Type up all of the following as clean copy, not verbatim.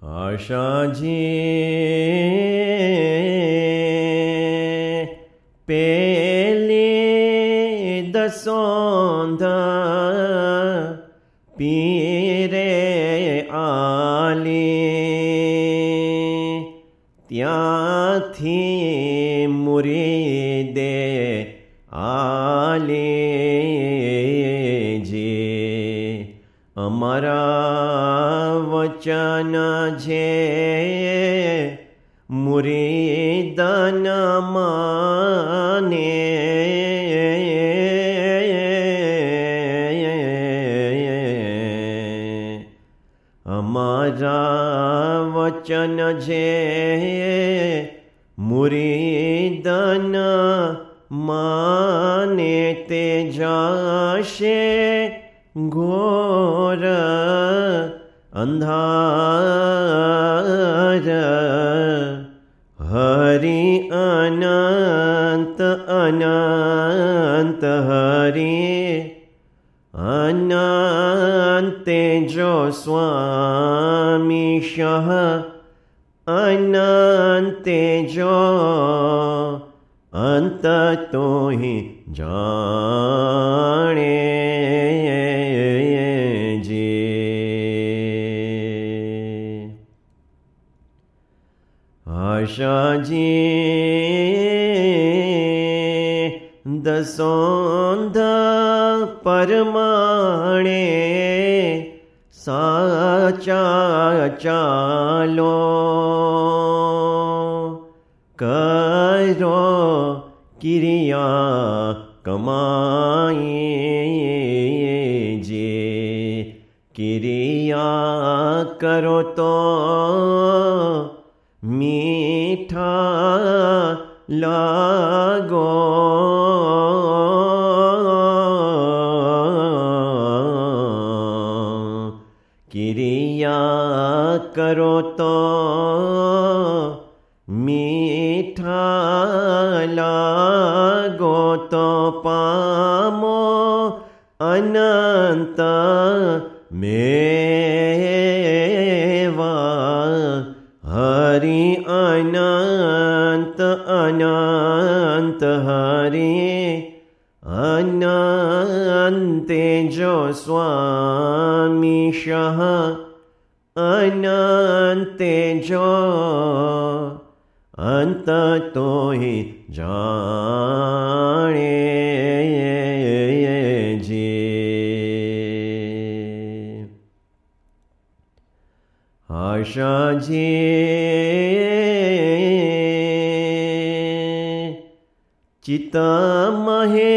આશાજી પેલી દસોંધા પીરે આલી ત્યાંથી મુરીદે આલી જે અમારા વચન જે મુરીદન માને અમારા વચન જે મુરીદન માને તે જાશે ઘોર અંધાર હરિ અનંત અનંત હરિ અનંતે જો સ્વામી શહ અનંતે જો અંત તો હિ જાણે આશાજી દસોંધા પરમાણે સાચા ચાલો કરો કિરિયા કમાઈ જે કિરિયા કરો તો મીઠા લાગો કિરિયા કરો તો મીઠા લાગો તો પામો અનંત મેવા હરિ અનંત અનંત હરિ અનંતે જો સ્વામી શહ અનંતે જો અંત તો હિ જાણે જે આશાજી ચિત્તમહે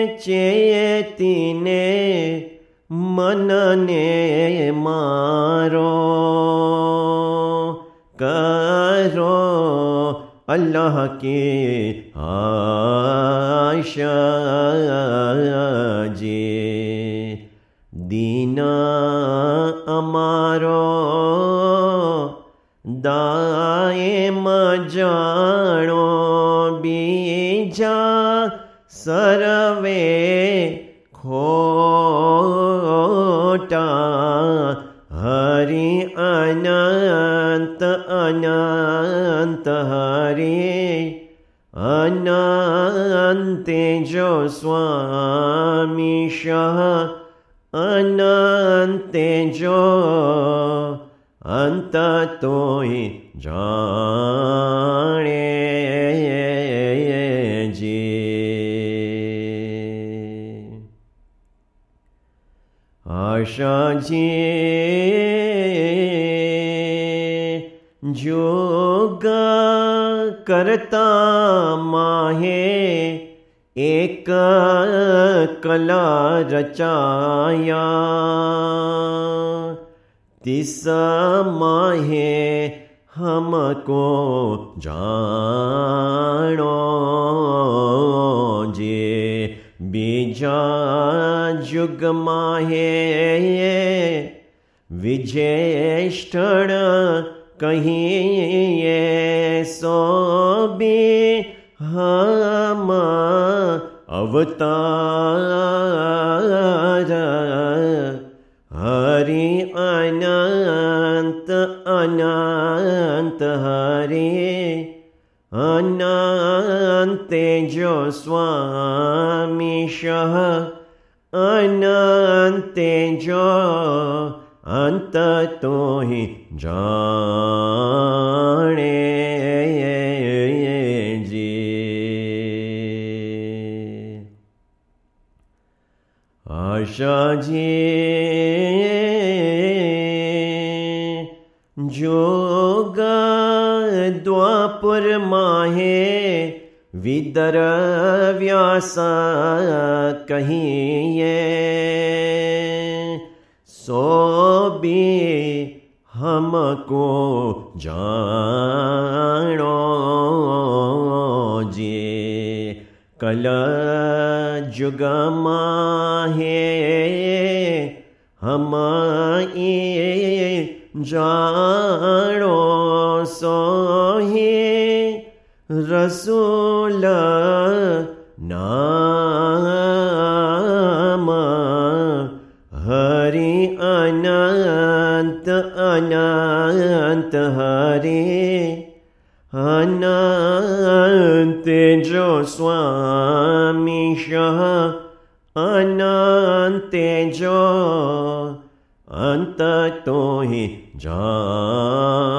ચેતીને મનને મારો કરો અલ્લાહ કે આશાજી દીન અમારો દાયમ જાણો બીજા સર્વે ખોટા હરિ અનંત અનંત હરિ અનંતે જો સ્વામી શહ અનંતે જો અંત તો હિ જાણે જે આશાજી જોગ કરતા માહે એક કલા રચાયા तिस माहे हमको जानो जे बीजा जुग माहे विजेष्ठण कहिए सो भी हम अवतार हरि अनंत अनंत अनंत हरे अनंते जो स्वामीशः अनंते जो अंत तो ही जाने जी। आशा जी जोग द्वापुर माहे विदर व्यास कहिए सो भी हमको जानो जी। कल जुग माहे हम जानो सोहे रसूल नाम हरि अनंत अनंत हरे अनंत जो स्वामीशः अनंत जो अंत तो ही जाने